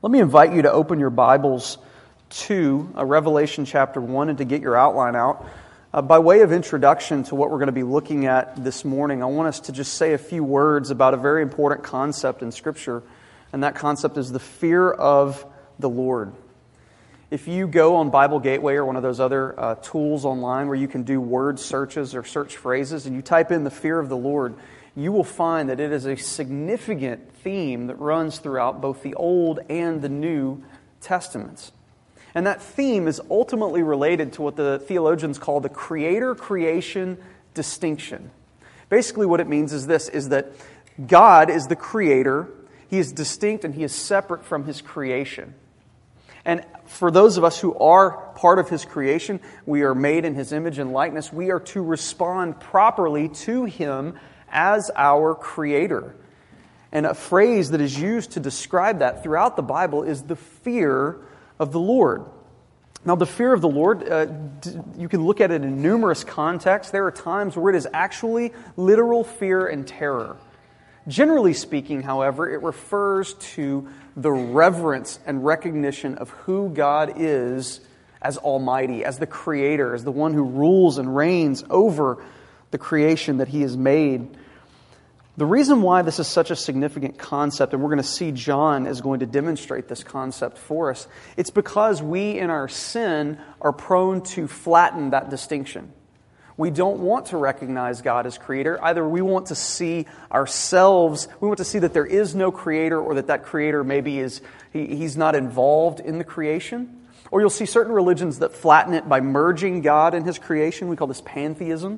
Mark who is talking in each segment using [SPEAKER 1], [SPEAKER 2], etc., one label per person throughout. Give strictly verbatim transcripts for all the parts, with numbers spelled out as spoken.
[SPEAKER 1] Let me invite you to open your Bibles to uh, Revelation chapter one and to get your outline out. Uh, by way of introduction to what we're going to be looking at this morning, I want us to just say a few words about a very important concept in Scripture, and that concept is the fear of the Lord. If you go on Bible Gateway or one of those other uh, tools online where you can do word searches or search phrases, and you type in the fear of the Lord, you will find that it is a significant theme that runs throughout both the Old and the New Testaments. And that theme is ultimately related to what the theologians call the creator-creation distinction. Basically what it means is this, is that God is the creator, He is distinct and He is separate from His creation. And for those of us who are part of His creation, we are made in His image and likeness, we are to respond properly to Him as our Creator. And a phrase that is used to describe that throughout the Bible is the fear of the Lord. Now, the fear of the Lord, uh, you can look at it in numerous contexts. There are times where it is actually literal fear and terror. Generally speaking, however, it refers to the reverence and recognition of who God is as Almighty, as the Creator, as the one who rules and reigns over the creation that He has made. The reason why this is such a significant concept, and we're going to see John is going to demonstrate this concept for us, it's because we in our sin are prone to flatten that distinction. We don't want to recognize God as Creator. Either we want to see ourselves, we want to see that there is no Creator, or that that Creator maybe is, he, He's not involved in the creation. Or you'll see certain religions that flatten it by merging God and His creation. We call this pantheism.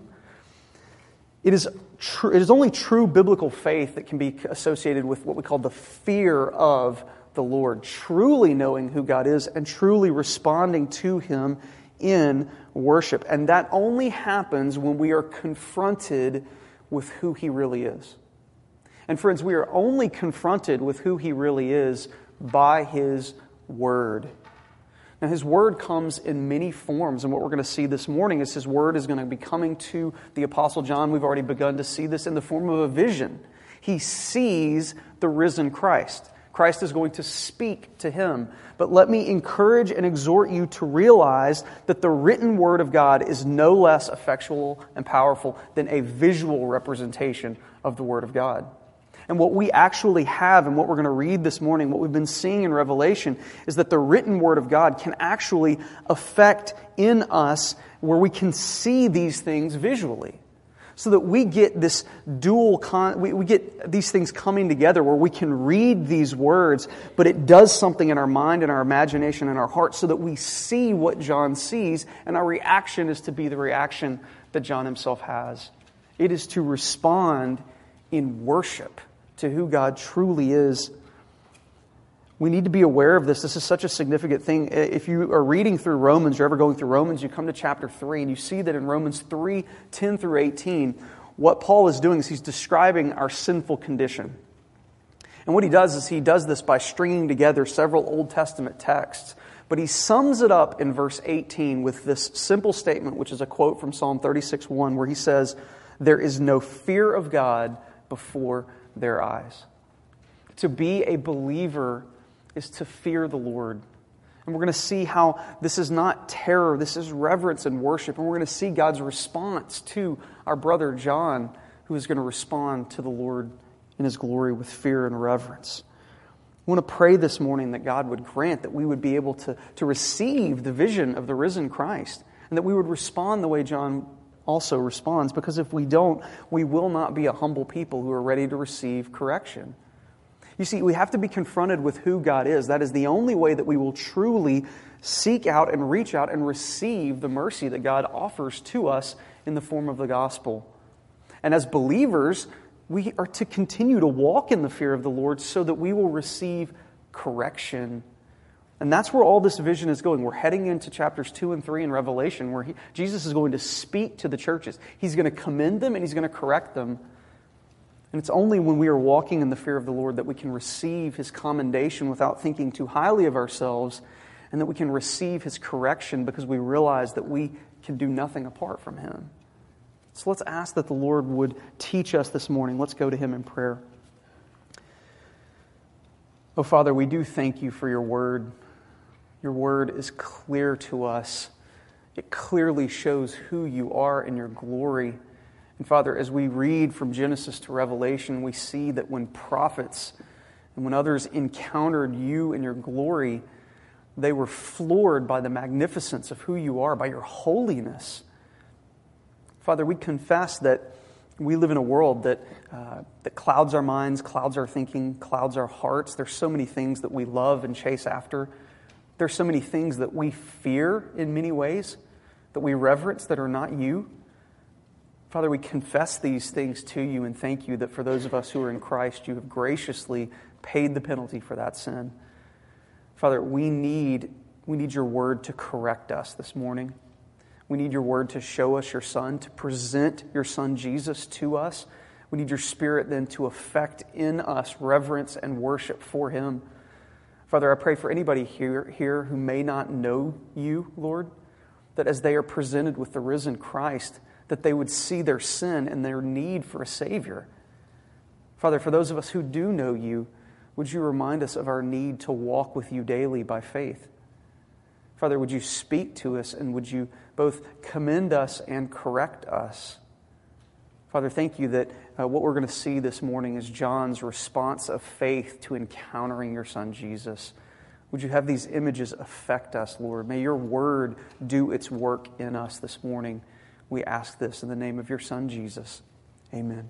[SPEAKER 1] It is, tr- it is only true biblical faith that can be associated with what we call the fear of the Lord. Truly knowing who God is and truly responding to Him in worship. And that only happens when we are confronted with who He really is. And friends, we are only confronted with who He really is by His Word. Now, His Word comes in many forms, and what we're going to see this morning is His Word is going to be coming to the Apostle John. We've already begun to see this in the form of a vision. He sees the risen Christ. Christ is going to speak to him. But let me encourage and exhort you to realize that the written Word of God is no less effectual and powerful than a visual representation of the Word of God. And what we actually have and what we're going to read this morning, what we've been seeing in Revelation, is that the written Word of God can actually affect in us where we can see these things visually. So that we get this dual, con- we, we get these things coming together where we can read these words, but it does something in our mind and our imagination and our heart so that we see what John sees, and our reaction is to be the reaction that John himself has. It is to respond in worship to who God truly is. We need to be aware of this. This is such a significant thing. If you are reading through Romans, you're ever going through Romans, you come to chapter three, and you see that in Romans three, ten through eighteen, what Paul is doing is he's describing our sinful condition. And what he does is he does this by stringing together several Old Testament texts. But he sums it up in verse eighteen with this simple statement, which is a quote from Psalm thirty-six one, where he says, "There is no fear of God before their eyes." To be a believer is to fear the Lord. And we're going to see how this is not terror, this is reverence and worship. And we're going to see God's response to our brother John, who is going to respond to the Lord in His glory with fear and reverence. I want to pray this morning that God would grant that we would be able to, to receive the vision of the risen Christ, and that we would respond the way John also responds, because if we don't, we will not be a humble people who are ready to receive correction. You see, we have to be confronted with who God is. That is the only way that we will truly seek out and reach out and receive the mercy that God offers to us in the form of the gospel. And as believers, we are to continue to walk in the fear of the Lord so that we will receive correction. And that's where all this vision is going. We're heading into chapters two and three in Revelation, where he, Jesus is going to speak to the churches. He's going to commend them and He's going to correct them. And it's only when we are walking in the fear of the Lord that we can receive His commendation without thinking too highly of ourselves, and that we can receive His correction because we realize that we can do nothing apart from Him. So let's ask that the Lord would teach us this morning. Let's go to Him in prayer. Oh, Father, we do thank you for your word. Your word is clear to us. It clearly shows who you are in your glory. And Father, as we read from Genesis to Revelation, we see that when prophets and when others encountered you in your glory, they were floored by the magnificence of who you are, by your holiness. Father, we confess that we live in a world that uh, that clouds our minds, clouds our thinking, clouds our hearts. There's so many things that we love and chase after. There's so many things that we fear in many ways, that we reverence that are not you. Father, we confess these things to you and thank you that for those of us who are in Christ, you have graciously paid the penalty for that sin. Father, we need, we need your word to correct us this morning. We need your word to show us your Son, to present your Son Jesus to us. We need your Spirit then to effect in us reverence and worship for Him. Father, I pray for anybody here, here who may not know you, Lord, that as they are presented with the risen Christ, that they would see their sin and their need for a Savior. Father, for those of us who do know you, would you remind us of our need to walk with you daily by faith? Father, would you speak to us and would you both commend us and correct us? Father, thank you that uh, what we're going to see this morning is John's response of faith to encountering your Son, Jesus. Would you have these images affect us, Lord? May your word do its work in us this morning. We ask this in the name of your Son, Jesus. Amen.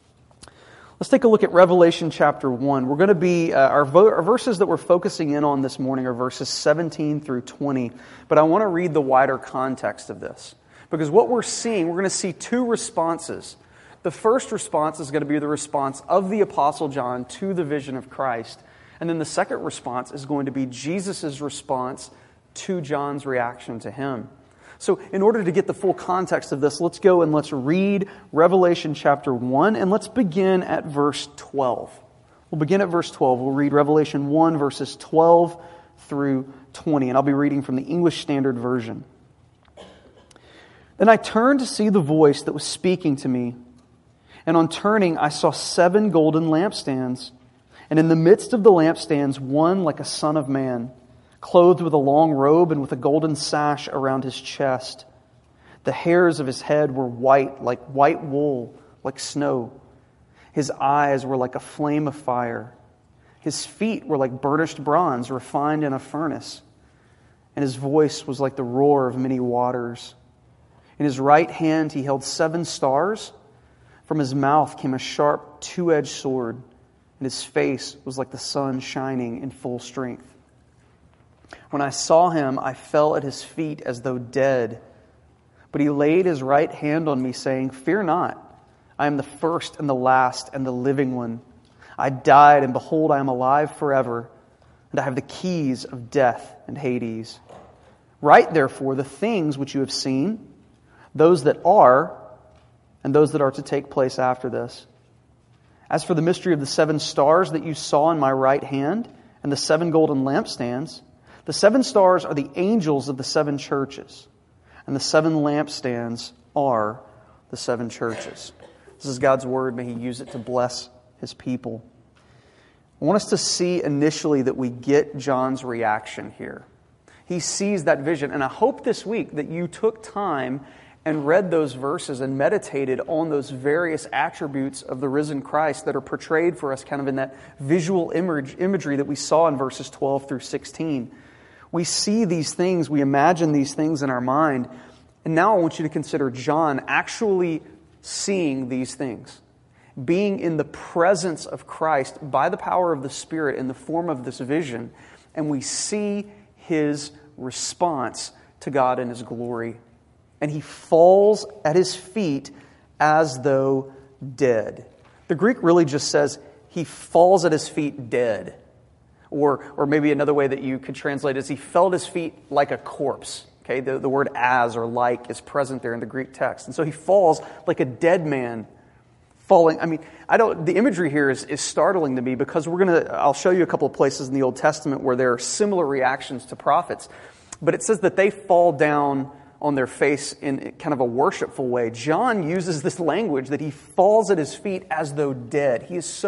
[SPEAKER 1] Let's take a look at Revelation chapter one. We're going to be, uh, our, vo- our verses that we're focusing in on this morning are verses seventeen through twenty. But I want to read the wider context of this. Because what we're seeing, we're going to see two responses. The first response is going to be the response of the Apostle John to the vision of Christ. And then the second response is going to be Jesus' response to John's reaction to him. So in order to get the full context of this, let's go and let's read Revelation chapter one, and let's begin at verse twelve. We'll begin at verse twelve. We'll read Revelation one, verses twelve through twenty, and I'll be reading from the English Standard Version. Then I turned to see the voice that was speaking to me, and on turning I saw seven golden lampstands, and in the midst of the lampstands one like a son of man, clothed with a long robe and with a golden sash around his chest. The hairs of his head were white, like white wool, like snow. His eyes were like a flame of fire. His feet were like burnished bronze refined in a furnace. And his voice was like the roar of many waters. In his right hand he held seven stars. From his mouth came a sharp two-edged sword, and his face was like the sun shining in full strength. When I saw him, I fell at his feet as though dead. But he laid his right hand on me, saying, "Fear not, I am the first and the last and the living one. I died, and behold, I am alive forever, and I have the keys of death and Hades. Write therefore the things which you have seen, those that are, and those that are to take place after this. As for the mystery of the seven stars that you saw in my right hand, and the seven golden lampstands, the seven stars are the angels of the seven churches, and the seven lampstands are the seven churches." This is God's word. May He use it to bless His people. I want us to see initially that we get John's reaction here. He sees that vision, and I hope this week that you took time and read those verses and meditated on those various attributes of the risen Christ that are portrayed for us kind of in that visual image, imagery that we saw in verses twelve through sixteen. We see these things, we imagine these things in our mind, and now I want you to consider John actually seeing these things, being in the presence of Christ by the power of the Spirit in the form of this vision, and we see his response to God in His glory. And he falls at His feet as though dead. The Greek really just says he falls at His feet dead. Or or maybe another way that you could translate it is he fell at His feet like a corpse. Okay, the, the word as or like is present there in the Greek text. And so he falls like a dead man falling. I mean, I don't. The imagery here is, is startling to me because we're going to, I'll show you a couple of places in the Old Testament where there are similar reactions to prophets. But it says that they fall down on their face in kind of a worshipful way. John uses this language that he falls at His feet as though dead. He is so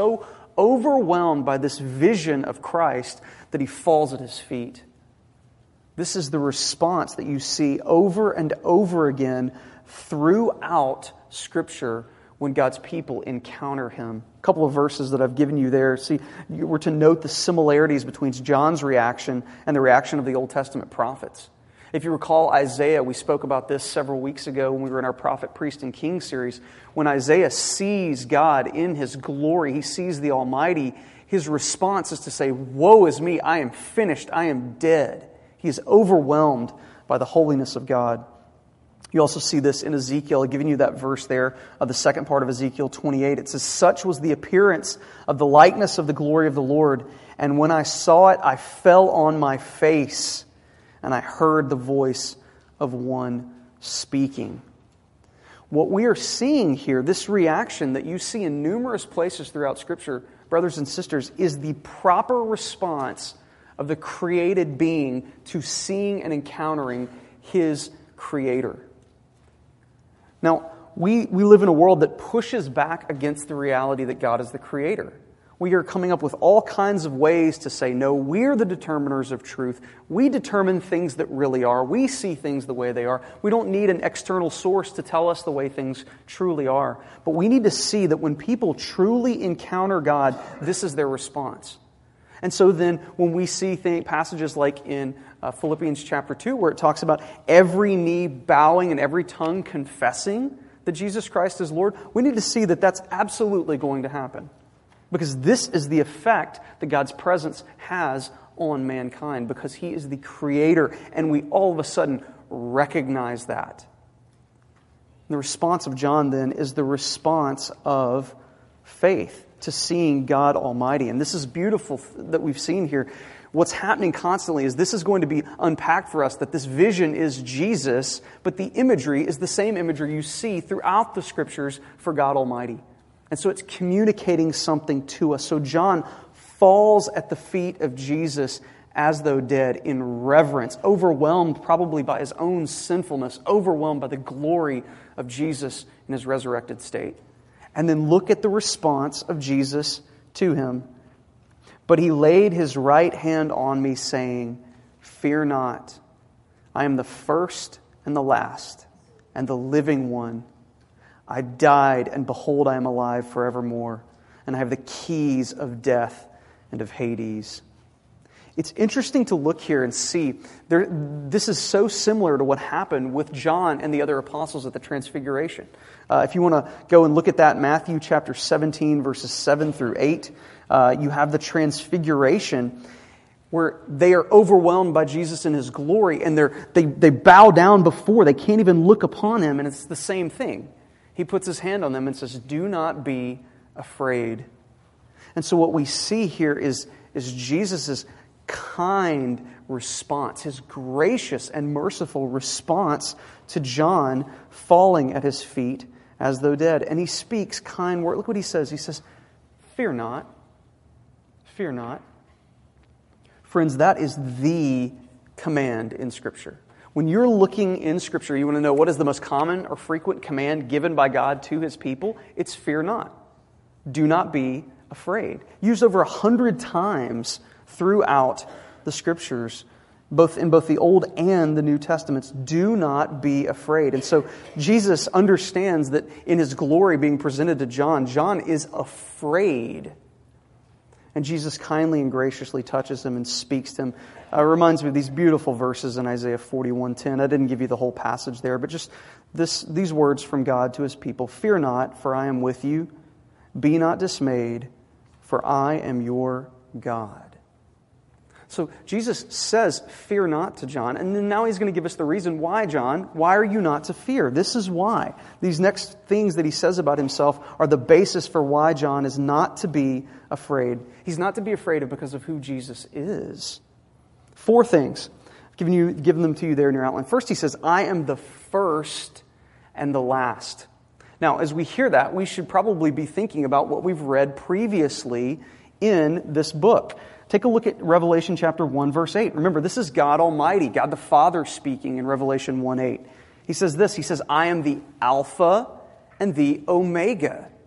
[SPEAKER 1] overwhelmed by this vision of Christ that he falls at his feet. This is the response that you see over and over again throughout Scripture when God's people encounter him. A couple of verses that I've given you there. See, you were to note the similarities between John's reaction and the reaction of the Old Testament prophets. If you recall Isaiah, we spoke about this several weeks ago when we were in our Prophet, Priest, and King series. When Isaiah sees God in His glory, he sees the Almighty, his response is to say, "Woe is me, I am finished, I am dead." He is overwhelmed by the holiness of God. You also see this in Ezekiel. I've given you that verse there of the second part of Ezekiel twenty-eight. It says, "Such was the appearance of the likeness of the glory of the Lord. And when I saw it, I fell on my face, and I heard the voice of one speaking." What we are seeing here, this reaction that you see in numerous places throughout Scripture, brothers and sisters, is the proper response of the created being to seeing and encountering his Creator. Now, we, we live in a world that pushes back against the reality that God is the Creator. We are coming up with all kinds of ways to say, no, we're the determiners of truth. We determine things that really are. We see things the way they are. We don't need an external source to tell us the way things truly are. But we need to see that when people truly encounter God, this is their response. And so then when we see th- passages like in uh, Philippians chapter two, where it talks about every knee bowing and every tongue confessing that Jesus Christ is Lord, we need to see that that's absolutely going to happen. Because this is the effect that God's presence has on mankind, because He is the Creator, and we all of a sudden recognize that. The response of John then is the response of faith to seeing God Almighty. And this is beautiful that we've seen here. What's happening constantly is this is going to be unpacked for us, that this vision is Jesus, but the imagery is the same imagery you see throughout the Scriptures for God Almighty. And so it's communicating something to us. So John falls at the feet of Jesus as though dead in reverence, overwhelmed probably by his own sinfulness, overwhelmed by the glory of Jesus in His resurrected state. And then look at the response of Jesus to him. "But He laid His right hand on me, saying, 'Fear not, I am the first and the last, and the living one. I died, and behold, I am alive forevermore, and I have the keys of death and of Hades.'" It's interesting to look here and see, there, this is so similar to what happened with John and the other apostles at the Transfiguration. Uh, if you want to go and look at that, Matthew chapter seventeen, verses seven through eight, uh, you have the Transfiguration, where they are overwhelmed by Jesus in His glory, and they're, they, they bow down before, they can't even look upon Him, and it's the same thing. He puts His hand on them and says, "Do not be afraid." And so what we see here is, is Jesus' kind response, His gracious and merciful response to John falling at His feet as though dead. And He speaks kind words. Look what He says. He says, "Fear not. Fear not." Friends, that is the command in Scripture. When you're looking in Scripture, you want to know what is the most common or frequent command given by God to His people? It's fear not. Do not be afraid. Used over a hundred times throughout the Scriptures, both in both the Old and the New Testaments. Do not be afraid. And so Jesus understands that in His glory being presented to John, John is afraid. And Jesus kindly and graciously touches him and speaks to him. Uh, reminds me of these beautiful verses in Isaiah forty-one ten. I didn't give you the whole passage there, but just this these words from God to His people. "Fear not, for I am with you. Be not dismayed, for I am your God." So Jesus says, "Fear not" to John, and then now He's going to give us the reason why, John. Why are you not to fear? This is why. These next things that He says about Himself are the basis for why John is not to be afraid. He's not to be afraid of because of who Jesus is. Four things. I've given, you, given them to you there in your outline. First, He says, "I am the first and the last." Now, as we hear that, we should probably be thinking about what we've read previously in this book. Take a look at Revelation chapter one, verse eight. Remember, this is God Almighty, God the Father speaking in Revelation one eight. He says this, He says, "I am the Alpha and the Omega."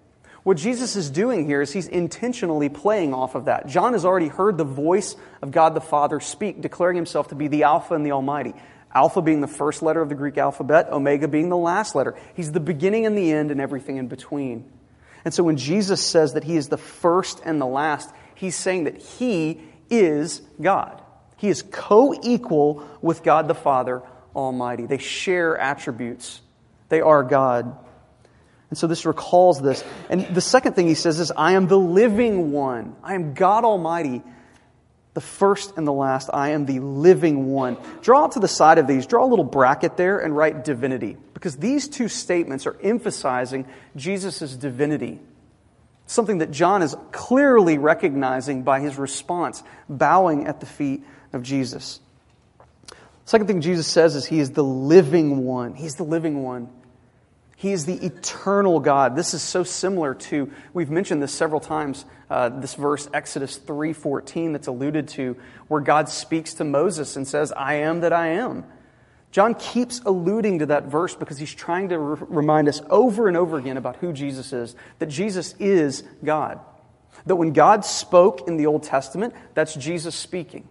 [SPEAKER 1] What Jesus is doing here is he's intentionally playing off of that. John has already heard the voice of God the Father speak, declaring himself to be the Alpha and the Almighty. Alpha being the first letter of the Greek alphabet, Omega being the last letter. He's the beginning and the end and everything in between. And so when Jesus says that he is the first and the last, he's saying that he is God. He is co-equal with God the Father Almighty. They share attributes. They are God. And so this recalls this. And the second thing he says is, I am the living one. I am God Almighty, the first and the last. I am the living one. Draw out to the side of these, draw a little bracket there and write divinity. Because these two statements are emphasizing Jesus' divinity. Something that John is clearly recognizing by his response, bowing at the feet of Jesus. Second thing Jesus says is he is the living one. He's the living one. He is the eternal God. This is so similar to, we've mentioned this several times, uh, this verse, Exodus three fourteen, that's alluded to, where God speaks to Moses and says, I am that I am. John keeps alluding to that verse because he's trying to re- remind us over and over again about who Jesus is, that Jesus is God. That when God spoke in the Old Testament, that's Jesus speaking.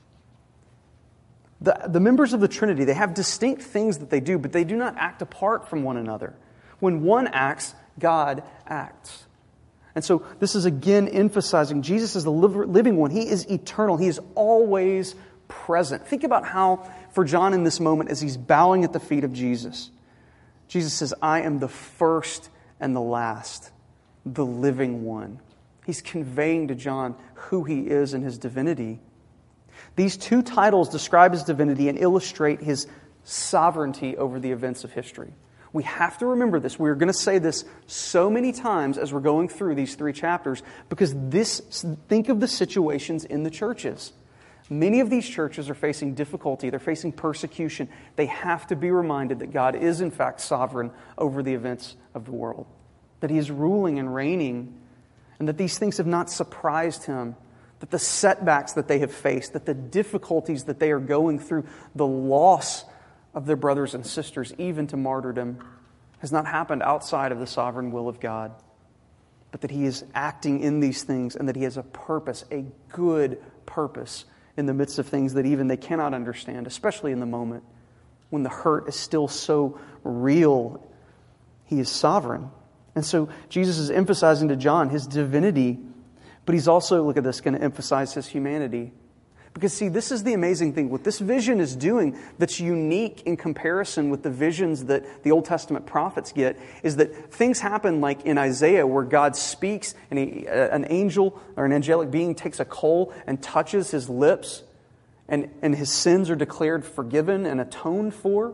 [SPEAKER 1] The, the members of the Trinity, they have distinct things that they do, but they do not act apart from one another. When one acts, God acts. And so this is again emphasizing Jesus is the living one. He is eternal. He is always present. Think about how, for John in this moment, as he's bowing at the feet of Jesus, Jesus says, I am the first and the last, the living one. He's conveying to John who he is in his divinity. These two titles describe his divinity and illustrate his sovereignty over the events of history. We have to remember this. We're going to say this so many times as we're going through these three chapters because this, think of the situations in the churches. Many of these churches are facing difficulty. They're facing persecution. They have to be reminded that God is in fact sovereign over the events of the world. That He is ruling and reigning, and that these things have not surprised Him. That the setbacks that they have faced, that the difficulties that they are going through, the loss of their brothers and sisters, even to martyrdom, has not happened outside of the sovereign will of God. But that He is acting in these things and that He has a purpose, a good purpose, in the midst of things that even they cannot understand, especially in the moment when the hurt is still so real. He is sovereign. And so Jesus is emphasizing to John His divinity, but He's also, look at this, going to emphasize His humanity. Because see, this is the amazing thing. What this vision is doing that's unique in comparison with the visions that the Old Testament prophets get is that things happen like in Isaiah where God speaks and he, uh, an angel or an angelic being takes a coal and touches his lips and, and his sins are declared forgiven and atoned for.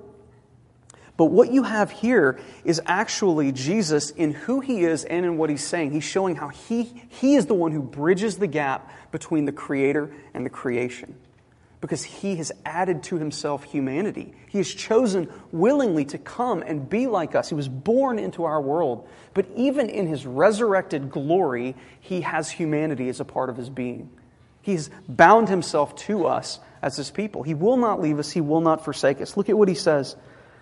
[SPEAKER 1] But what you have here is actually Jesus in who He is and in what He's saying. He's showing how He, he is the one who bridges the gap between the Creator and the creation. Because He has added to Himself humanity. He has chosen willingly to come and be like us. He was born into our world. But even in His resurrected glory, He has humanity as a part of His being. He's bound Himself to us as His people. He will not leave us. He will not forsake us. Look at what He says.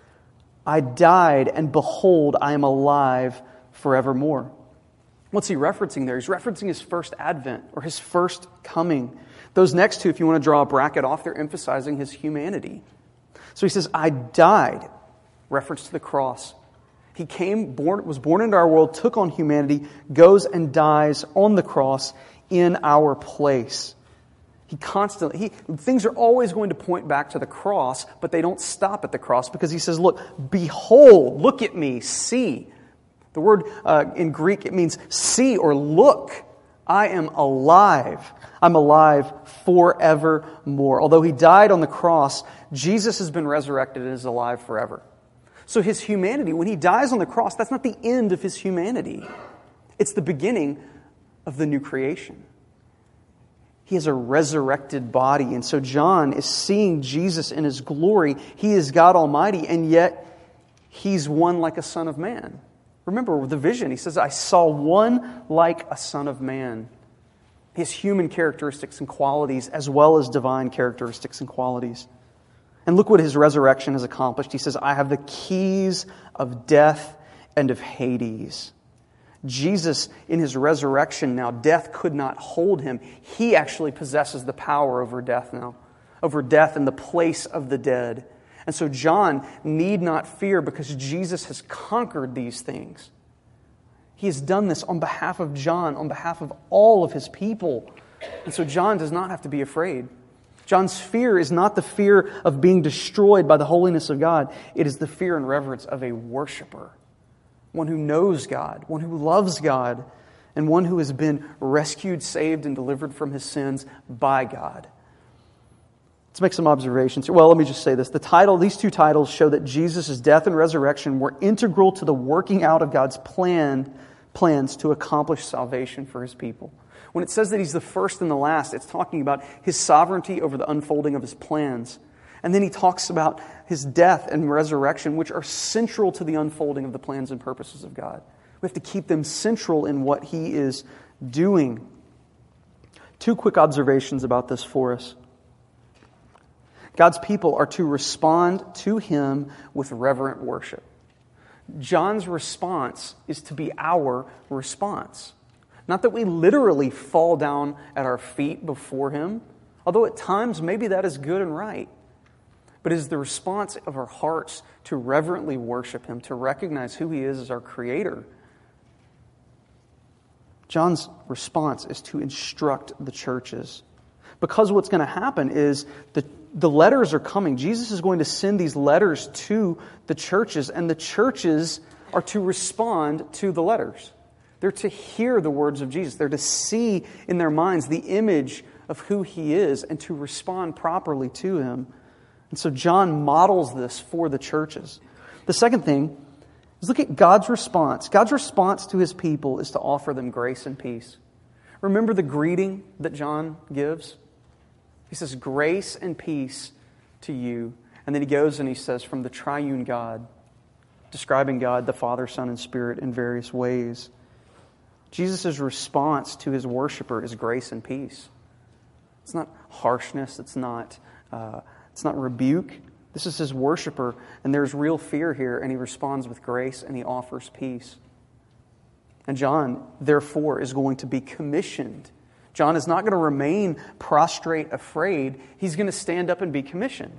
[SPEAKER 1] I died, and behold, I am alive forevermore. What's He referencing there? He's referencing His first advent, or His first coming. Those next two, if you want to draw a bracket off, they're emphasizing His humanity. So He says, I died, reference to the cross. He came, born, was born into our world, took on humanity, goes and dies on the cross in our place. He constantly, he, things are always going to point back to the cross, but they don't stop at the cross because He says, look, behold, look at me, see. The word uh, in Greek, it means see or look. I am alive. I'm alive forevermore. Although He died on the cross, Jesus has been resurrected and is alive forever. So His humanity, when He dies on the cross, that's not the end of His humanity. It's the beginning of the new creation. He has a resurrected body. And so John is seeing Jesus in His glory. He is God Almighty, and yet He's one like a son of man. Remember with the vision, He says, I saw one like a son of man. He has human characteristics and qualities as well as divine characteristics and qualities. And look what His resurrection has accomplished. He says, I have the keys of death and of Hades. Jesus, in his resurrection now, death could not hold him. He actually possesses the power over death now, over death in the place of the dead. And so John need not fear because Jesus has conquered these things. He has done this on behalf of John, on behalf of all of his people. And so John does not have to be afraid. John's fear is not the fear of being destroyed by the holiness of God. It is the fear and reverence of a worshiper. One who knows God, one who loves God, and one who has been rescued, saved, and delivered from his sins by God. Let's make some observations here. Well, let me just say this. The title, these two titles show that Jesus' death and resurrection were integral to the working out of God's plan, plans to accomplish salvation for his people. When it says that he's the first and the last, it's talking about his sovereignty over the unfolding of his plans. And then he talks about his death and resurrection, which are central to the unfolding of the plans and purposes of God. We have to keep them central in what he is doing. Two quick observations about this for us. God's people are to respond to him with reverent worship. John's response is to be our response. Not that we literally fall down at our feet before him, although at times maybe that is good and right. But it is the response of our hearts to reverently worship him, to recognize who he is as our creator. John's response is to instruct the churches. Because what's going to happen is the, the letters are coming. Jesus is going to send these letters to the churches, and the churches are to respond to the letters. They're to hear the words of Jesus. They're to see in their minds the image of who he is and to respond properly to him. And so John models this for the churches. The second thing is look at God's response. God's response to his people is to offer them grace and peace. Remember the greeting that John gives? He says, grace and peace to you. And then he goes and he says, from the triune God, describing God, the Father, Son, and Spirit in various ways. Jesus' response to his worshiper is grace and peace. It's not harshness. It's not... Uh, It's not rebuke. This is his worshiper, and there's real fear here, and he responds with grace, and he offers peace. And John, therefore, is going to be commissioned. John is not going to remain prostrate, afraid. He's going to stand up and be commissioned.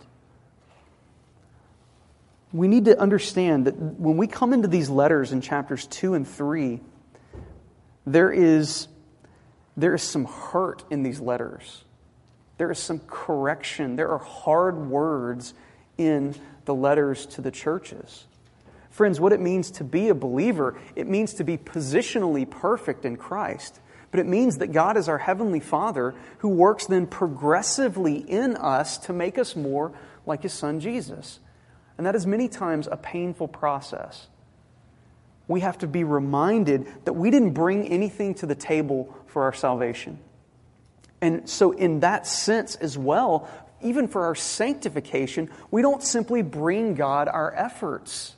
[SPEAKER 1] We need to understand that when we come into these letters in chapters two and three, there is, there is some hurt in these letters. There is some correction. There are hard words in the letters to the churches. Friends, what it means to be a believer, it means to be positionally perfect in Christ. But it means that God is our Heavenly Father who works then progressively in us to make us more like his Son Jesus. And that is many times a painful process. We have to be reminded that we didn't bring anything to the table for our salvation. And so in that sense as well, even for our sanctification, we don't simply bring God our efforts.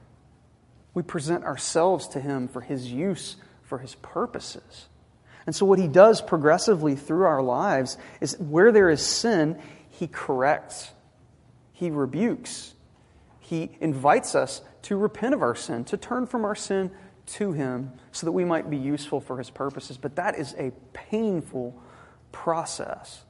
[SPEAKER 1] We present ourselves to him for his use, for his purposes. And so what he does progressively through our lives is where there is sin, he corrects, he rebukes, he invites us to repent of our sin, to turn from our sin to him so that we might be useful for his purposes. But that is a painful process.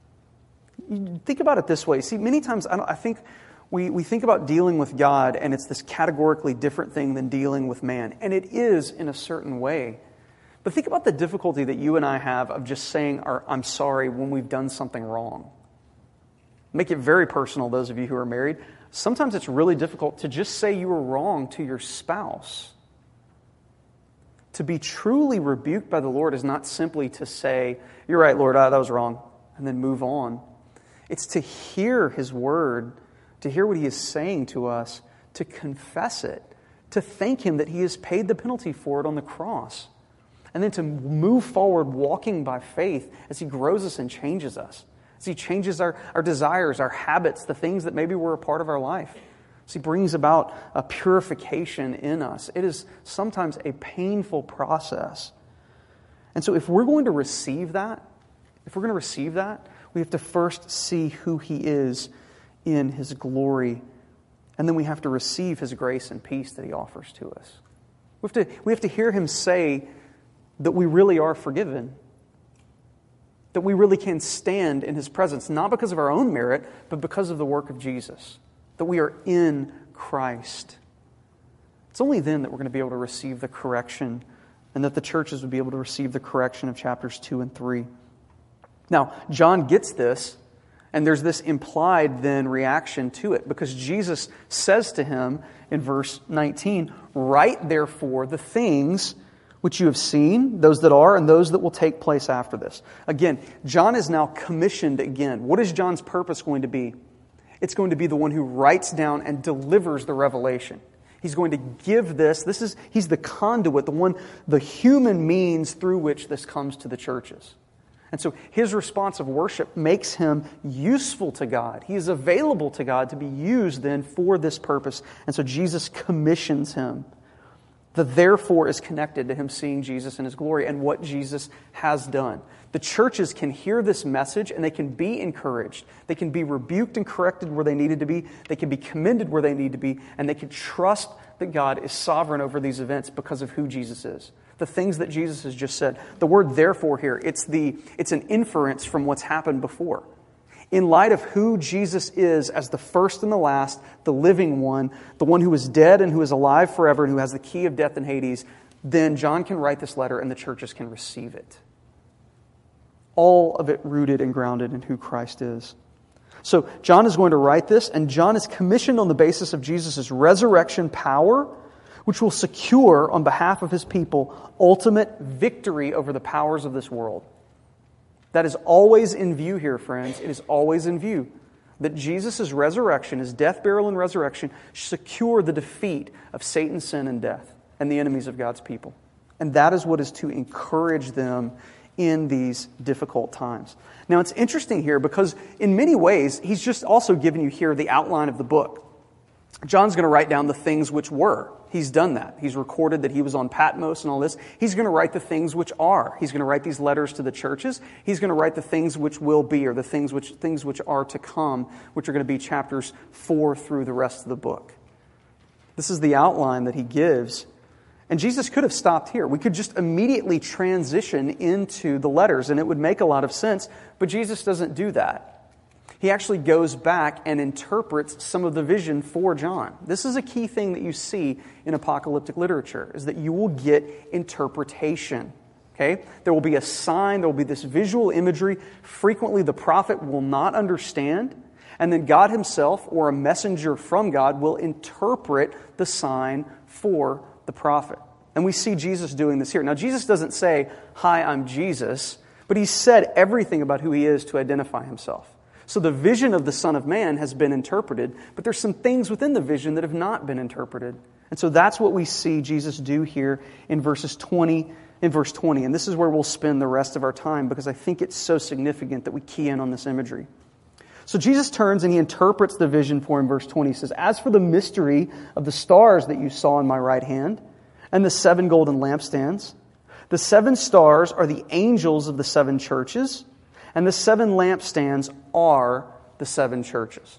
[SPEAKER 1] You think about it this way. See, many times I, don't, I think we, we think about dealing with God and it's this categorically different thing than dealing with man. And it is in a certain way. But think about the difficulty that you and I have of just saying our, I'm sorry when we've done something wrong. Make it very personal, those of you who are married. Sometimes it's really difficult to just say you were wrong to your spouse. To be truly rebuked by the Lord is not simply to say, you're right, Lord, ah, that was wrong, and then move on. It's to hear his word, to hear what he is saying to us, to confess it, to thank him that he has paid the penalty for it on the cross, and then to move forward walking by faith as he grows us and changes us, as he changes our, our desires, our habits, the things that maybe were a part of our life. So he brings about a purification in us. It is sometimes a painful process. And so if we're going to receive that, if we're going to receive that, we have to first see who he is in his glory. And then we have to receive his grace and peace that he offers to us. We have to, we have to hear him say that we really are forgiven, that we really can stand in his presence, not because of our own merit, but because of the work of Jesus, that we are in Christ. It's only then that we're going to be able to receive the correction, and that the churches would be able to receive the correction of chapters two and three. Now, John gets this, and there's this implied then reaction to it, because Jesus says to him in verse nineteen, "Write therefore the things which you have seen, those that are and those that will take place after this." Again, John is now commissioned again. What is John's purpose going to be? It's going to be the one who writes down and delivers the revelation. He's going to give this. This is he's the conduit, the one, the human means through which this comes to the churches. And so his response of worship makes him useful to God. He is available to God to be used then for this purpose. And so Jesus commissions him. The therefore is connected to him seeing Jesus in his glory and what Jesus has done. The churches can hear this message and they can be encouraged. They can be rebuked and corrected where they needed to be. They can be commended where they need to be. And they can trust that God is sovereign over these events because of who Jesus is. The things that Jesus has just said. The word therefore here, it's the it's an inference from what's happened before. In light of who Jesus is as the first and the last, the living one, the one who is dead and who is alive forever and who has the key of death and Hades, then John can write this letter and the churches can receive it. All of it rooted and grounded in who Christ is. So John is going to write this, and John is commissioned on the basis of Jesus' resurrection power, which will secure on behalf of his people ultimate victory over the powers of this world. That is always in view here, friends. It is always in view that Jesus' resurrection, his death, burial, and resurrection, secure the defeat of Satan, sin, and death, and the enemies of God's people. And that is what is to encourage them in these difficult times. Now, it's interesting here because in many ways, he's just also given you here the outline of the book. John's going to write down the things which were. He's done that. He's recorded that he was on Patmos and all this. He's going to write the things which are. He's going to write these letters to the churches. He's going to write the things which will be, or the things which things which are to come, which are going to be chapters four through the rest of the book. This is the outline that he gives. And Jesus could have stopped here. We could just immediately transition into the letters, and it would make a lot of sense. But Jesus doesn't do that. He actually goes back and interprets some of the vision for John. This is a key thing that you see in apocalyptic literature, is that you will get interpretation. Okay? There will be a sign, there will be this visual imagery. Frequently the prophet will not understand, and then God himself or a messenger from God will interpret the sign for the prophet. And we see Jesus doing this here. Now, Jesus doesn't say, "Hi, I'm Jesus," but he said everything about who he is to identify himself. So the vision of the Son of Man has been interpreted, but there's some things within the vision that have not been interpreted. And so that's what we see Jesus do here in verses twenty, in verse twenty. And this is where we'll spend the rest of our time, because I think it's so significant that we key in on this imagery. So Jesus turns and he interprets the vision for him. Verse twenty says, "As for the mystery of the stars that you saw in my right hand, and the seven golden lampstands, the seven stars are the angels of the seven churches, and the seven lampstands are the seven churches."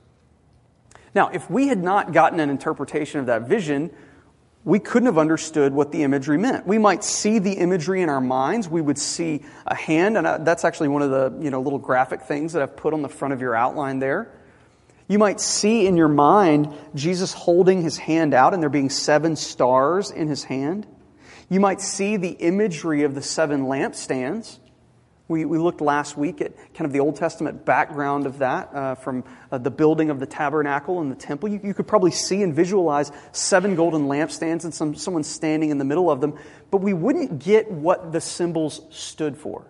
[SPEAKER 1] Now, if we had not gotten an interpretation of that vision, we couldn't have understood what the imagery meant. We might see the imagery in our minds. We would see a hand, and that's actually one of the you know little graphic things that I've put on the front of your outline there. You might see in your mind Jesus holding his hand out and there being seven stars in his hand. You might see the imagery of the seven lampstands. We, we looked last week at kind of the Old Testament background of that uh, from uh, the building of the tabernacle and the temple. You, you could probably see and visualize seven golden lampstands and some, someone standing in the middle of them, but we wouldn't get what the symbols stood for.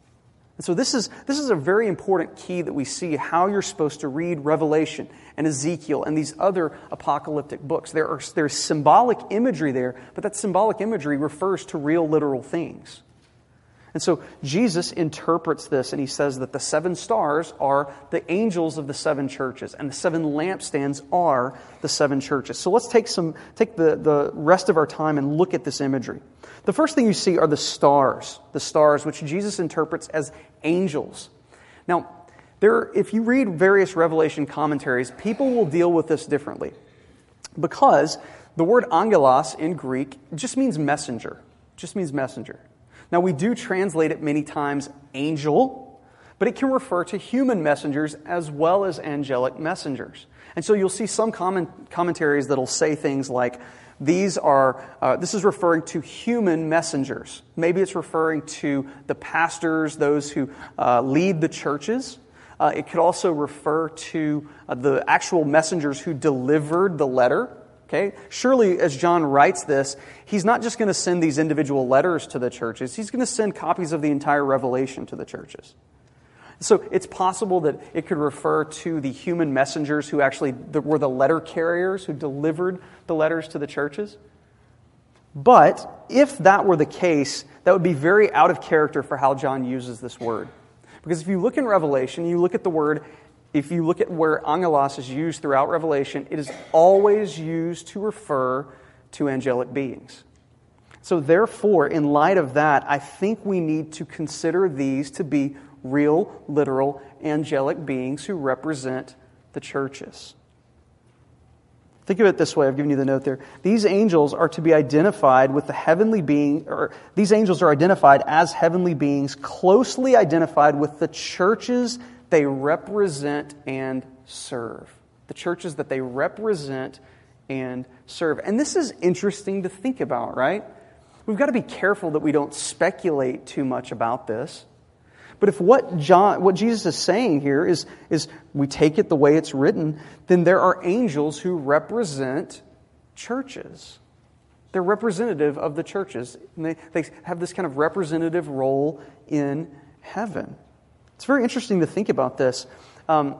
[SPEAKER 1] And so this is this is a very important key that we see how you're supposed to read Revelation and Ezekiel and these other apocalyptic books. There are there's symbolic imagery there, but that symbolic imagery refers to real literal things. And so Jesus interprets this and he says that the seven stars are the angels of the seven churches and the seven lampstands are the seven churches. So let's take some take the, the rest of our time and look at this imagery. The first thing you see are the stars, the stars which Jesus interprets as angels. Now, there, if you read various Revelation commentaries, people will deal with this differently because The word angelos in Greek just means messenger. Just means messenger. Now, we do translate it many times angel, but it can refer to human messengers as well as angelic messengers. And so you'll see some comment, commentaries that'll say things like, these are, uh, this is referring to human messengers. Maybe it's referring to the pastors, those who uh, lead the churches. Uh, it could also refer to uh, the actual messengers who delivered the letter. Okay? Surely, as John writes this, he's not just going to send these individual letters to the churches. He's going to send copies of the entire Revelation to the churches. So it's possible that it could refer to the human messengers who actually were the letter carriers who delivered the letters to the churches. But if that were the case, that would be very out of character for how John uses this word. Because if you look in Revelation, you look at the word, if you look at where angelos is used throughout Revelation, it is always used to refer to angelic beings. So therefore, in light of that, I think we need to consider these to be real, literal, angelic beings who represent the churches. Think of it this way. I've given you the note there. These angels are to be identified with the heavenly being, or these angels are identified as heavenly beings, closely identified with the churches they represent and serve. The churches that they represent and serve. And this is interesting to think about, right? We've got to be careful that we don't speculate too much about this. But if what John, what Jesus is saying here is, is we take it the way it's written, then there are angels who represent churches. They're representative of the churches. And they, they have this kind of representative role in heaven. It's very interesting to think about this. Um,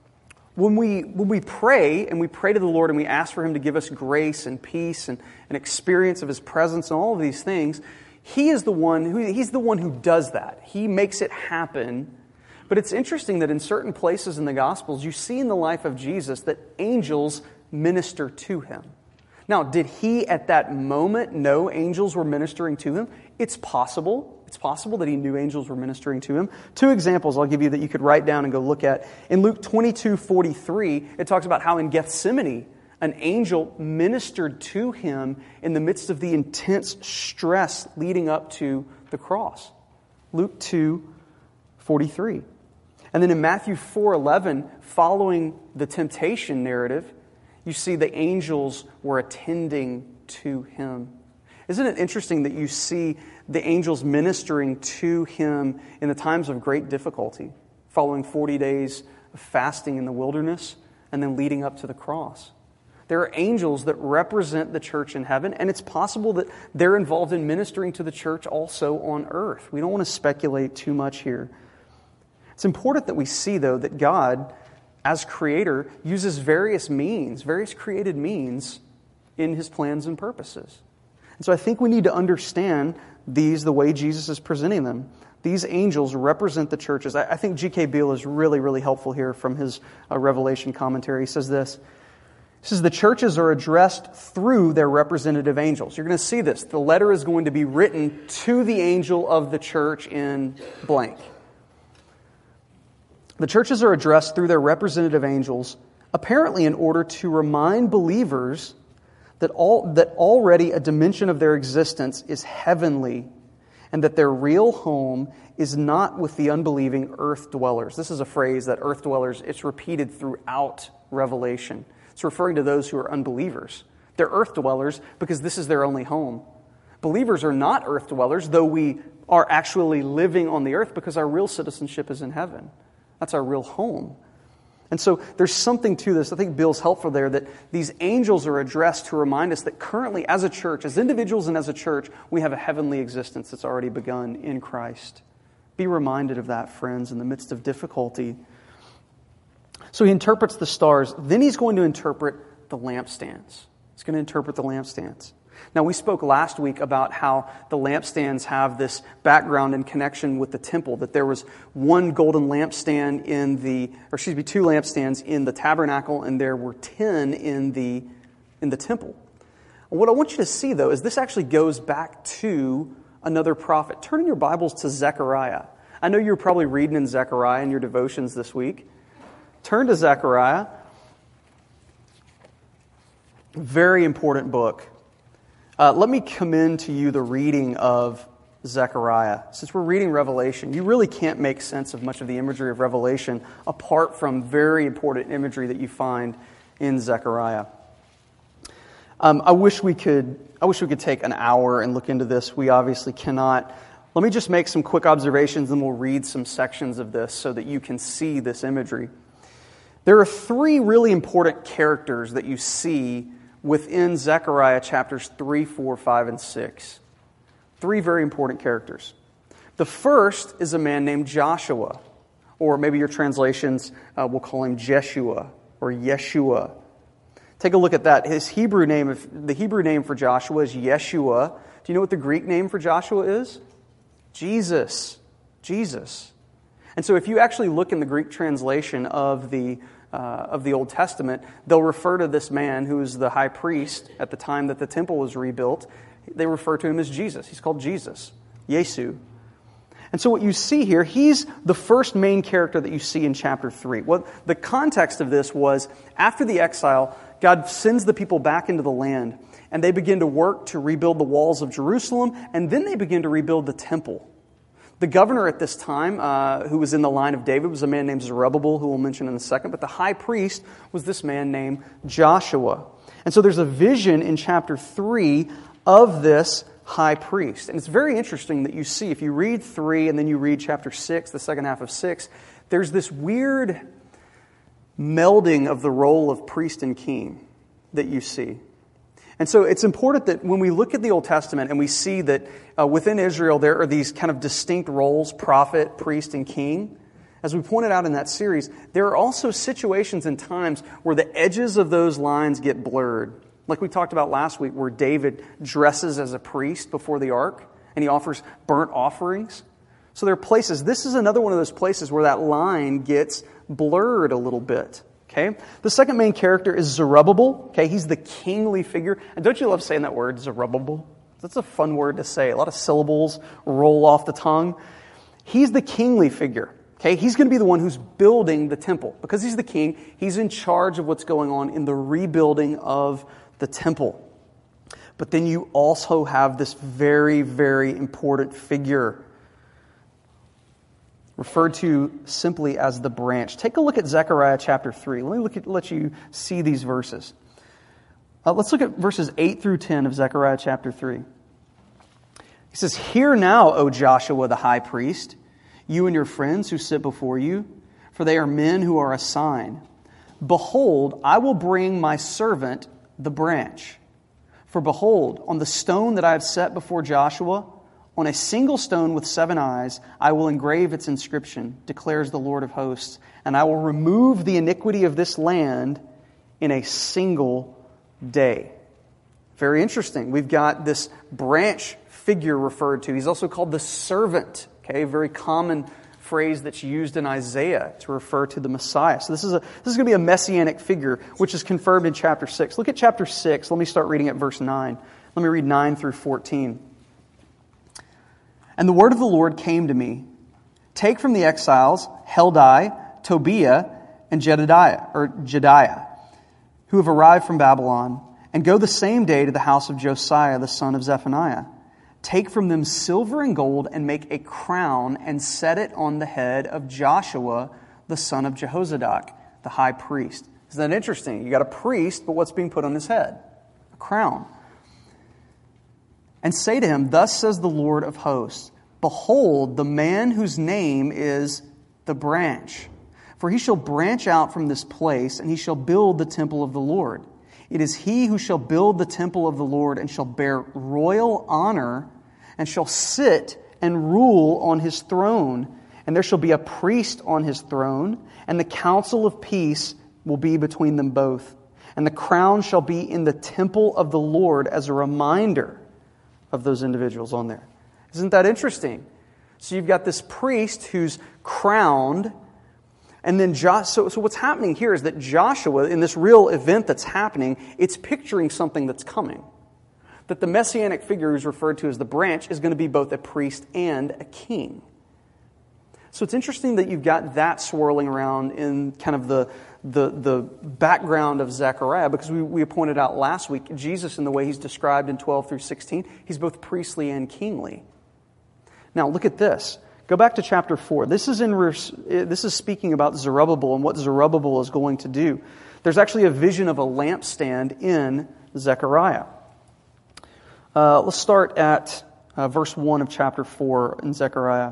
[SPEAKER 1] when we when we pray, and we pray to the Lord and we ask for Him to give us grace and peace and an experience of His presence and all of these things, He is the one who He's the one who does that. He makes it happen. But it's interesting that in certain places in the Gospels, you see in the life of Jesus that angels minister to Him. Now, did He at that moment know angels were ministering to Him? It's possible. It's possible that He knew angels were ministering to Him. Two examples I'll give you that you could write down and go look at. In Luke twenty-two forty-three, it talks about how in Gethsemane, an angel ministered to Him in the midst of the intense stress leading up to the cross. Luke two forty-three. And then in Matthew four eleven, following the temptation narrative, you see the angels were attending to Him. Isn't it interesting that you see the angels ministering to Him in the times of great difficulty, following forty days of fasting in the wilderness and then leading up to the cross? There are angels that represent the church in heaven, and it's possible that they're involved in ministering to the church also on earth. We don't want to speculate too much here. It's important that we see, though, that God, as Creator, uses various means, various created means in His plans and purposes. And so I think we need to understand these the way Jesus is presenting them. These angels represent the churches. I, I think G K Beale is really, really helpful here from his uh, Revelation commentary. He says this. He says the churches are addressed through their representative angels. You're going to see this. The letter is going to be written to the angel of the church in blank. The churches are addressed through their representative angels, apparently in order to remind believers that all that already a dimension of their existence is heavenly, and that their real home is not with the unbelieving earth dwellers. This is a phrase that earth dwellers, it's repeated throughout Revelation. It's referring to those who are unbelievers. They're earth dwellers because this is their only home. Believers are not earth dwellers, though we are actually living on the earth because our real citizenship is in heaven. That's our real home. And so there's something to this. I think Bill's helpful there that these angels are addressed to remind us that currently as a church, as individuals and as a church, we have a heavenly existence that's already begun in Christ. Be reminded of that, friends, in the midst of difficulty. So he interprets the stars. Then he's going to interpret the lampstands. He's going to interpret the lampstands. Now, we spoke last week about how the lampstands have this background and connection with the temple, that there was one golden lampstand in the, or excuse me, two lampstands in the tabernacle, and there were ten in the, in the temple. What I want you to see, though, is this actually goes back to another prophet. Turn in your Bibles to Zechariah. I know you're probably reading in Zechariah in your devotions this week. Turn to Zechariah. Very important book. Uh, let me commend to you the reading of Zechariah. Since we're reading Revelation, you really can't make sense of much of the imagery of Revelation apart from very important imagery that you find in Zechariah. Um, I wish we could. I wish we could take an hour and look into this. We obviously cannot. Let me just make some quick observations, and we'll read some sections of this so that you can see this imagery. There are three really important characters that you see within Zechariah chapters three, four, five, and six. Three very important characters. The first is a man named Joshua, or maybe your translations uh, will call him Jeshua or Yeshua. Take a look at that. His Hebrew name, if the Hebrew name for Joshua is Yeshua. Do you know what the Greek name for Joshua is? Jesus. Jesus. And so if you actually look in the Greek translation of the uh, of the Old Testament, they'll refer to this man who was the high priest at the time that the temple was rebuilt. They refer to him as Jesus. He's called Jesus, Yesu. And so what you see here, he's the first main character that you see in chapter three. What the context of this was, after the exile, God sends the people back into the land, and they begin to work to rebuild the walls of Jerusalem, and then they begin to rebuild the temple. The governor at this time, uh, who was in the line of David, was a man named Zerubbabel, who we'll mention in a second, but the high priest was this man named Joshua. And so there's a vision in chapter three of this high priest. And it's very interesting that you see, if you read three and then you read chapter six, the second half of six, there's this weird melding of the role of priest and king that you see. And so it's important that when we look at the Old Testament and we see that uh, within Israel there are these kind of distinct roles, prophet, priest, and king, as we pointed out in that series, there are also situations and times where the edges of those lines get blurred. Like we talked about last week, where David dresses as a priest before the ark and he offers burnt offerings. So there are places, this is another one of those places where that line gets blurred a little bit. Okay? The second main character is Zerubbabel. Okay, he's the kingly figure. And don't you love saying that word, Zerubbabel? That's a fun word to say. A lot of syllables roll off the tongue. He's the kingly figure. Okay, he's going to be the one who's building the temple. Because he's the king, he's in charge of what's going on in the rebuilding of the temple. But then you also have this very, very important figure referred to simply as the branch. Take a look at Zechariah chapter three. Let me look at, let you see these verses. Uh, let's look at verses eight through ten of Zechariah chapter three. He says, "Hear now, O Joshua the high priest, you and your friends who sit before you, for they are men who are a sign. Behold, I will bring my servant the branch. For behold, on the stone that I have set before Joshua, on a single stone with seven eyes, I will engrave its inscription, declares the Lord of hosts, and I will remove the iniquity of this land in a single day." Very interesting. We've got this branch figure referred to. He's also called the servant. Okay, a very common phrase that's used in Isaiah to refer to the Messiah. So this is a this is going to be a messianic figure, which is confirmed in chapter six. Look at chapter six. Let me start reading at verse nine. Let me read nine through fourteen. "And the word of the Lord came to me, take from the exiles Heldai, Tobiah, and Jedediah, or Jediah, who have arrived from Babylon, and go the same day to the house of Josiah, the son of Zephaniah. Take from them silver and gold, and make a crown, and set it on the head of Joshua, the son of Jehozadak, the high priest." Isn't that interesting? You got a priest, but what's being put on his head? A crown. "And say to him, thus says the Lord of hosts, behold, the man whose name is the branch. For he shall branch out from this place, and he shall build the temple of the Lord. It is he who shall build the temple of the Lord, and shall bear royal honor, and shall sit and rule on his throne. And there shall be a priest on his throne, and the counsel of peace will be between them both. And the crown shall be in the temple of the Lord as a reminder of those individuals on there." Isn't that interesting? So you've got this priest who's crowned, and then jo- so, so what's happening here is that Joshua, in this real event that's happening, it's picturing something that's coming. That the messianic figure who's referred to as the branch is going to be both a priest and a king. So it's interesting that you've got that swirling around in kind of the, the, the background of Zechariah, because we, we pointed out last week, Jesus, in the way he's described in twelve through sixteen, he's both priestly and kingly. Now, look at this. Go back to chapter four. This is in this is speaking about Zerubbabel and what Zerubbabel is going to do. There's actually a vision of a lampstand in Zechariah. Uh, let's start at uh, verse one of chapter four in Zechariah.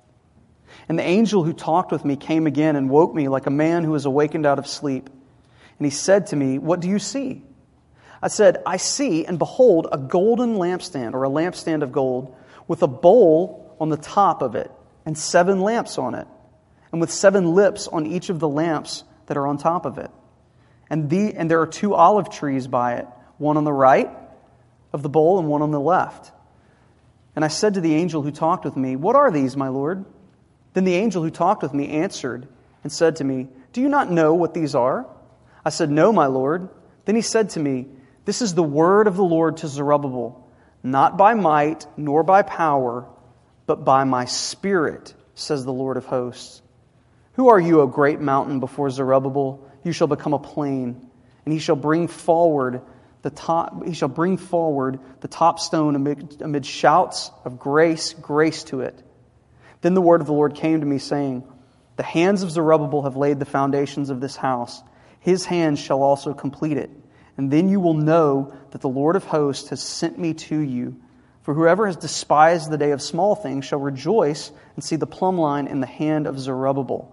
[SPEAKER 1] And the angel who talked with me came again and woke me like a man who is awakened out of sleep. And he said to me, "What do you see?" I said, "I see, and behold, a golden lampstand," or a lampstand of gold, "with a bowl on the top of it, and seven lamps on it, and with seven lips on each of the lamps that are on top of it. And, the, and there are two olive trees by it, one on the right of the bowl and one on the left." And I said to the angel who talked with me, "What are these, my Lord?" Then the angel who talked with me answered and said to me, "Do you not know what these are?" I said, "No, my Lord." Then he said to me, "This is the word of the Lord to Zerubbabel, not by might nor by power, but by my Spirit, says the Lord of hosts. Who are you, O great mountain, before Zerubbabel? You shall become a plain, and he shall bring forward the top. He shall bring forward the top stone amid, amid shouts of grace, grace to it." Then the word of the Lord came to me, saying, "The hands of Zerubbabel have laid the foundations of this house. His hands shall also complete it. And then you will know that the Lord of hosts has sent me to you. For whoever has despised the day of small things shall rejoice and see the plumb line in the hand of Zerubbabel."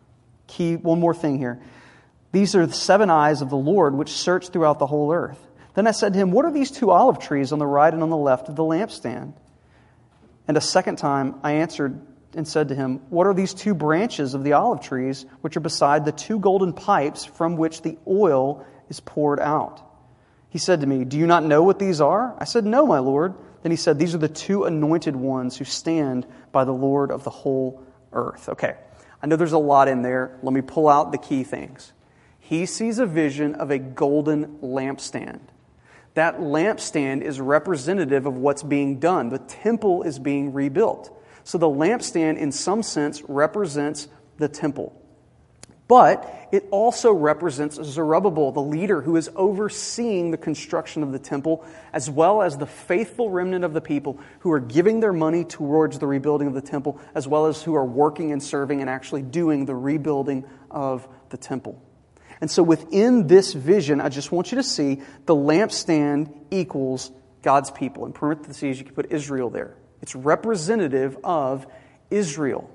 [SPEAKER 1] Key, one more thing here. "These are the seven eyes of the Lord which search throughout the whole earth." Then I said to him, "What are these two olive trees on the right and on the left of the lampstand?" And a second time I answered and said to him, "What are these two branches of the olive trees which are beside the two golden pipes from which the oil is poured out?" He said to me, "Do you not know what these are?" I said, "No, my Lord." Then he said, "These are the two anointed ones who stand by the Lord of the whole earth." Okay, I know there's a lot in there. Let me pull out the key things. He sees a vision of a golden lampstand. That lampstand is representative of what's being done. The temple is being rebuilt. So the lampstand, in some sense, represents the temple. But it also represents Zerubbabel, the leader who is overseeing the construction of the temple, as well as the faithful remnant of the people who are giving their money towards the rebuilding of the temple, as well as who are working and serving and actually doing the rebuilding of the temple. And so within this vision, I just want you to see the lampstand equals God's people. In parentheses, you can put Israel there. It's representative of Israel.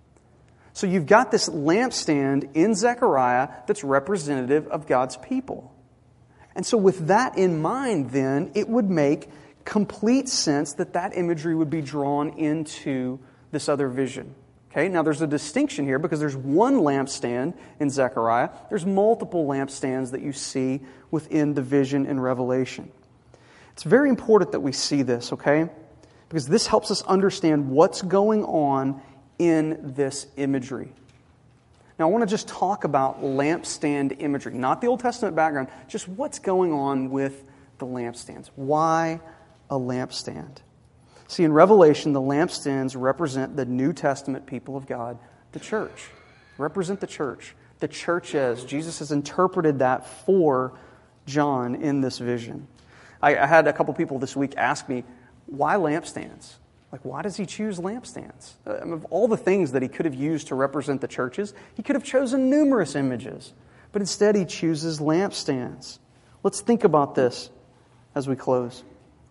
[SPEAKER 1] So you've got this lampstand in Zechariah that's representative of God's people. And so with that in mind, then, it would make complete sense that that imagery would be drawn into this other vision. Okay, now there's a distinction here because there's one lampstand in Zechariah. There's multiple lampstands that you see within the vision in Revelation. It's very important that we see this, okay? Because this helps us understand what's going on in this imagery. Now, I want to just talk about lampstand imagery, not the Old Testament background, just what's going on with the lampstands. Why a lampstand? See, in Revelation, the lampstands represent the New Testament people of God, the church. Represent the church. The church as Jesus has interpreted that for John in this vision. I, I had a couple people this week ask me, why lampstands? Like, why does he choose lampstands? Uh, of all the things that he could have used to represent the churches, he could have chosen numerous images. But instead, he chooses lampstands. Let's think about this as we close.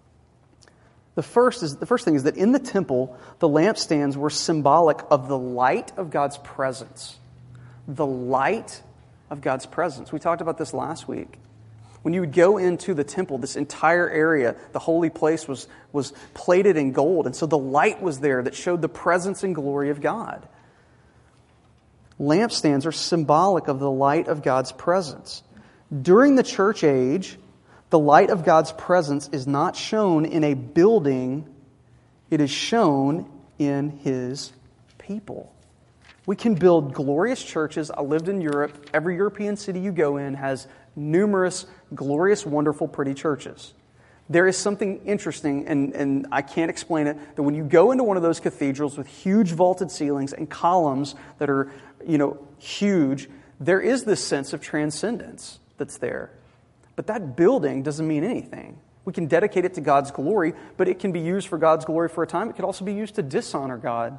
[SPEAKER 1] The first is the first thing is that in the temple, the lampstands were symbolic of the light of God's presence. The light of God's presence. We talked about this last week. When you would go into the temple, this entire area, the holy place was, was plated in gold. And so the light was there that showed the presence and glory of God. Lampstands are symbolic of the light of God's presence. During the church age, the light of God's presence is not shown in a building. It is shown in His people. We can build glorious churches. I lived in Europe. Every European city you go in has numerous, glorious, wonderful, pretty churches. There is something interesting, and, and I can't explain it, that when you go into one of those cathedrals with huge vaulted ceilings and columns that are, you know, huge, there is this sense of transcendence that's there. But that building doesn't mean anything. We can dedicate it to God's glory, but it can be used for God's glory for a time. It could also be used to dishonor God.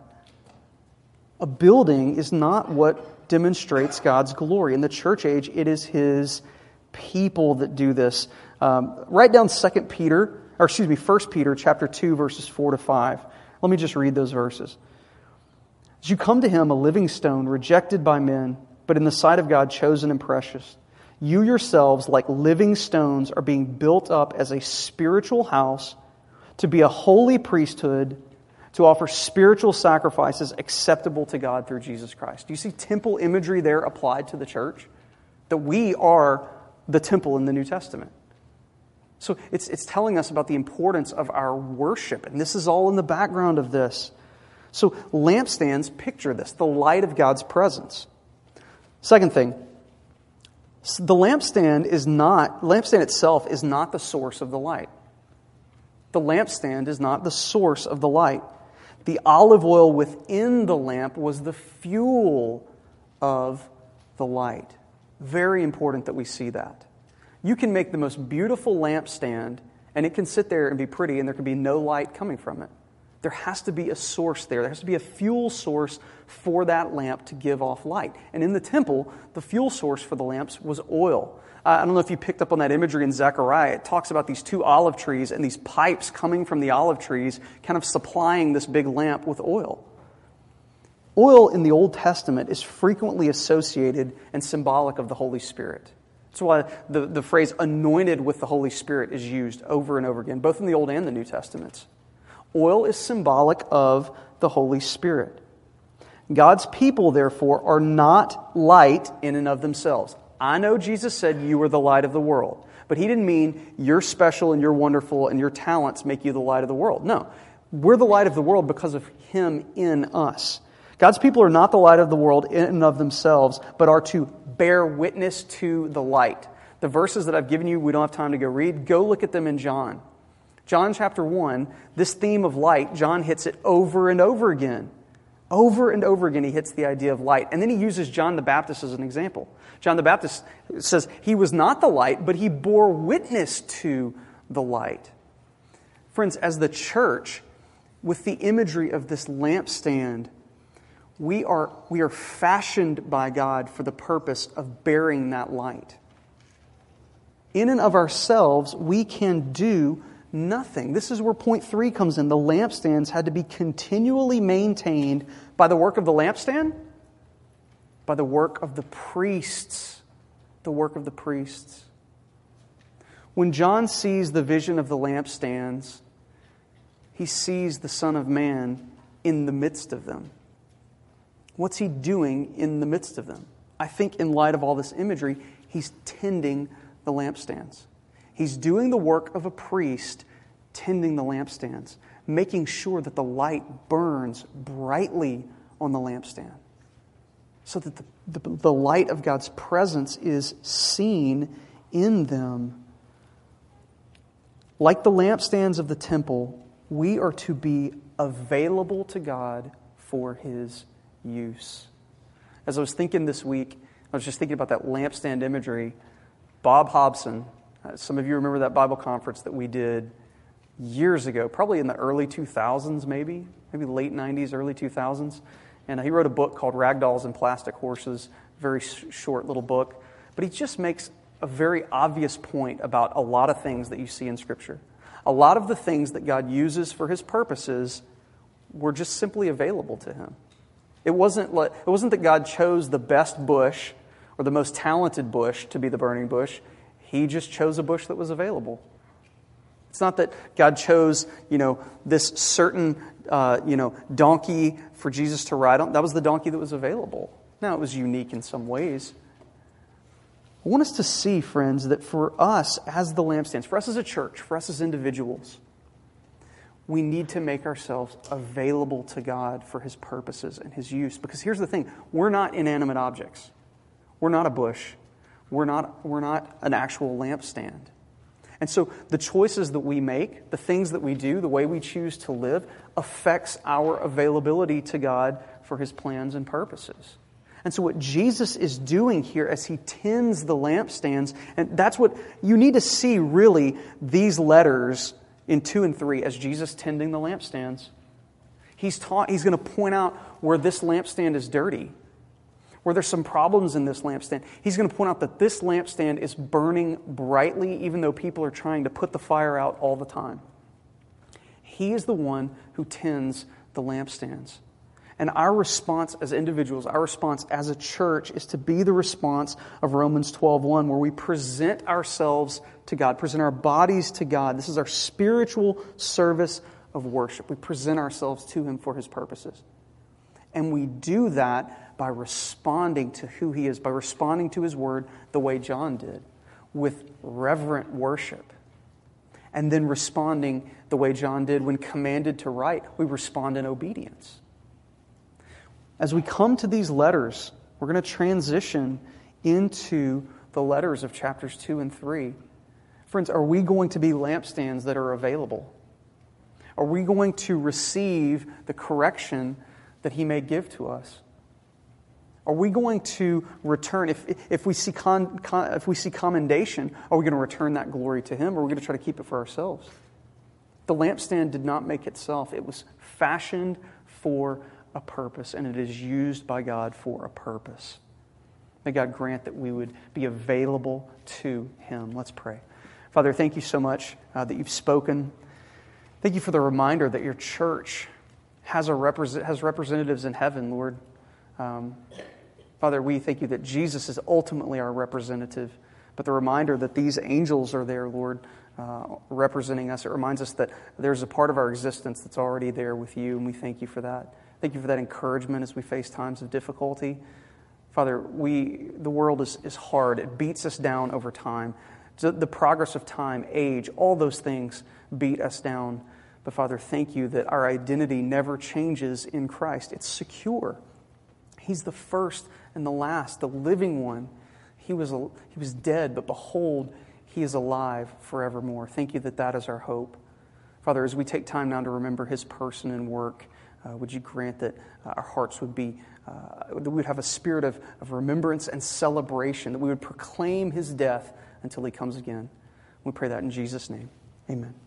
[SPEAKER 1] A building is not what demonstrates God's glory. In the church age, it is His people that do this. Um, write down Second Peter, or excuse me, First Peter chapter two, verses four to five. Let me just read those verses. As you come to Him, a living stone, rejected by men, but in the sight of God, chosen and precious, you yourselves, like living stones, are being built up as a spiritual house to be a holy priesthood, to offer spiritual sacrifices acceptable to God through Jesus Christ. Do you see temple imagery there applied to the church? That we are the temple in the New Testament. So it's, it's telling us about the importance of our worship, and this is all in the background of this. So lampstands, picture this, the light of God's presence. Second thing, the lampstand is not, lampstand itself is not the source of the light. The lampstand is not the source of the light. The olive oil within the lamp was the fuel of the light. Very important that we see that. You can make the most beautiful lampstand, and it can sit there and be pretty, and there can be no light coming from it. There has to be a source there. There has to be a fuel source for that lamp to give off light. And in the temple, the fuel source for the lamps was oil. Uh, I don't know if you picked up on that imagery in Zechariah. It talks about these two olive trees and these pipes coming from the olive trees kind of supplying this big lamp with oil. Oil in the Old Testament is frequently associated and symbolic of the Holy Spirit. That's why the, the phrase anointed with the Holy Spirit is used over and over again, both in the Old and the New Testaments. Oil is symbolic of the Holy Spirit. God's people, therefore, are not light in and of themselves. I know Jesus said you are the light of the world, but He didn't mean you're special and you're wonderful and your talents make you the light of the world. No, we're the light of the world because of Him in us. God's people are not the light of the world in and of themselves, but are to bear witness to the light. The verses that I've given you, we don't have time to go read. Go look at them in John. John chapter one, this theme of light, John hits it over and over again. Over and over again, he hits the idea of light. And then he uses John the Baptist as an example. John the Baptist says he was not the light, but he bore witness to the light. Friends, as the church, with the imagery of this lampstand, we are, we are fashioned by God for the purpose of bearing that light. In and of ourselves, we can do nothing. This is where point three comes in. The lampstands had to be continually maintained by the work of the lampstand, by the work of the priests. The work of the priests. When John sees the vision of the lampstands, he sees the Son of Man in the midst of them. What's He doing in the midst of them? I think in light of all this imagery, He's tending the lampstands. He's doing the work of a priest tending the lampstands, making sure that the light burns brightly on the lampstand so that the, the, the light of God's presence is seen in them. Like the lampstands of the temple, we are to be available to God for His use. As I was thinking this week, I was just thinking about that lampstand imagery. Bob Hobson, uh, some of you remember that Bible conference that we did years ago, probably in the early two thousands maybe, maybe late nineties, early two thousands. And he wrote a book called Ragdolls and Plastic Horses, very sh- short little book. But he just makes a very obvious point about a lot of things that you see in Scripture. A lot of the things that God uses for His purposes were just simply available to Him. It wasn't like, it wasn't that God chose the best bush or the most talented bush to be the burning bush. He just chose a bush that was available. It's not that God chose, you know, this certain, uh, you know, donkey for Jesus to ride on. That was the donkey that was available. Now, it was unique in some ways. I want us to see, friends, that for us as the lampstands, for us as a church, for us as individuals, we need to make ourselves available to God for His purposes and His use. Because here's the thing, we're not inanimate objects. We're not a bush. We're not, we're not an actual lampstand. And so the choices that we make, the things that we do, the way we choose to live, affects our availability to God for His plans and purposes. And so what Jesus is doing here as he tends the lampstands, and that's what you need to see really these letters in two and three as Jesus tending the lampstands. He's taught, he's going to point out where this lampstand is dirty, where there's some problems in this lampstand. He's going to point out that this lampstand is burning brightly even though people are trying to put the fire out all the time. He is the one who tends the lampstands. And our response as individuals, our response as a church is to be the response of Romans twelve one, where we present ourselves to God, present our bodies to God. This is our spiritual service of worship. We present ourselves to Him for His purposes. And we do that by responding to who He is, by responding to His Word the way John did, with reverent worship. And then responding the way John did when commanded to write, we respond in obedience. As we come to these letters, we're going to transition into the letters of chapters two and three. Friends, are we going to be lampstands that are available? Are we going to receive the correction that He may give to us? Are we going to return, if if we see con, con, if we see commendation, are we going to return that glory to Him, or are we going to try to keep it for ourselves? The lampstand did not make itself. It was fashioned for a purpose, and it is used by God for a purpose. May God grant that we would be available to Him. Let's pray. Father, thank you so much uh, that you've spoken. Thank you for the reminder that your church has a represent, has representatives in heaven, Lord. Um, Father, we thank you that Jesus is ultimately our representative, but the reminder that these angels are there, Lord, uh, representing us. It reminds us that there's a part of our existence that's already there with you, and we thank you for that. Thank you for that encouragement as we face times of difficulty. Father, we the world is, is hard. It beats us down over time. So the progress of time, age, all those things beat us down. But Father, thank you that our identity never changes in Christ. It's secure. He's the first and the last, the living one. He was, he was dead, but behold, He is alive forevermore. Thank you that that is our hope. Father, as we take time now to remember His person and work, Uh, would you grant that uh, our hearts would be, uh, that we would have a spirit of, of remembrance and celebration, that we would proclaim His death until He comes again. We pray that in Jesus' name. Amen.